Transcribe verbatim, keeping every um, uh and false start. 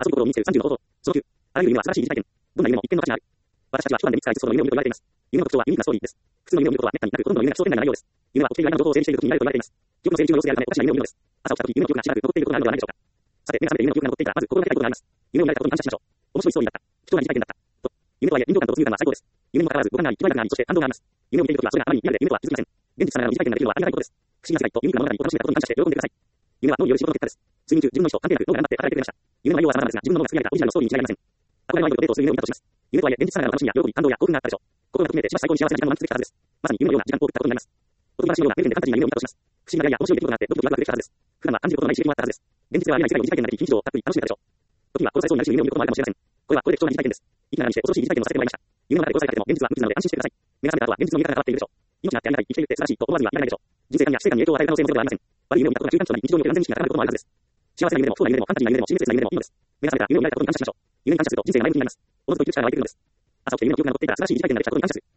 遊び心を身につけるさんじゅうの方法。そのきゅう、あらゆる夢は素晴らしい疑似体験。どんな夢も一見の価値がある。私たちは主観で見つかりつつその夢を見ると言われています。夢の特徴はユニークなストーリーです。普通の夢を見ることは滅多になく、ほとんどの夢が奇想天外な内容です。夢は起きている間の情報を整理している時になると言われています。記憶の整理中の様子であるため、おかしな夢を見るのです。朝起きた時、夢の記憶がしばらく残っていることがあるのではないでしょうか。さて、目が覚めて夢の記憶が残っていたら、まず心がけたいことがあります。夢を見られたことに感謝しましょう。面白いストーリーだった。貴重な疑似体験だった。と。夢とはいえ、臨場感と没入感は最高です。夢にもかかわらず、五感があり、期待感があり、そして感動があります。夢を見ている時は、それがあまりにリアルで、夢とは気づきません。現実さながらの疑似体験ができるのはありがたいことです。不思議な世界とユニークな物語を楽しんだことに感謝して喜んでください。夢は脳による仕事の結果です。睡眠中、自分の意思と関係なく脳が頑張って働いてくれました。夢の内容は様々ですが、自分の脳が作り上げたオリジナルのストーリーに違いありません。憧れのアイドルとデートをする夢を見たとします。夢とはいえ、現実さながらの楽しみや喜び、感動や興奮があったでしょう。心がときめいてしばし最高に幸せな時間を満喫できたはずです。まさに夢のような時間を送ったことになります。おとぎ話のようなレベルでファンタジーな夢を見たとします。不思議な出会いや面白い出来事があってドキドキワクワクできたはずです。普段は感じることのない刺激もあったはずです。現実ではありえない世界の疑似体験ができ、非日常をたっぷり楽しめたでしょう。時には殺されそうになるし夢を見ることもあるかもしれません。これはこれで貴重な疑似体験です。息長にして恐ろしい疑似体験をさせてもらいました。夢の中で殺されたても現実は無傷なので安心してください。目が覚めた後は現実の見え方が変わっているでしょう。命があってありがたい、生きているって素晴らしいと思わずにはいられないでしょう。人生観や死生観に影響を与える可能性もゼロではありません。悪い夢を見たことが中間値となり日常における安全意識が高まることもあるはずです。幸せな夢でも不幸な夢でもファンタジーな夢でも親切な夢でもいいのです。目が覚めたら夢を見られたことに感謝しましょう。夢に感謝すると人生が前向きになります。おのずと言って力が湧いてくるのです。朝起きて夢の記憶が残っていたら素晴らしい疑似体験ができたことに感謝する。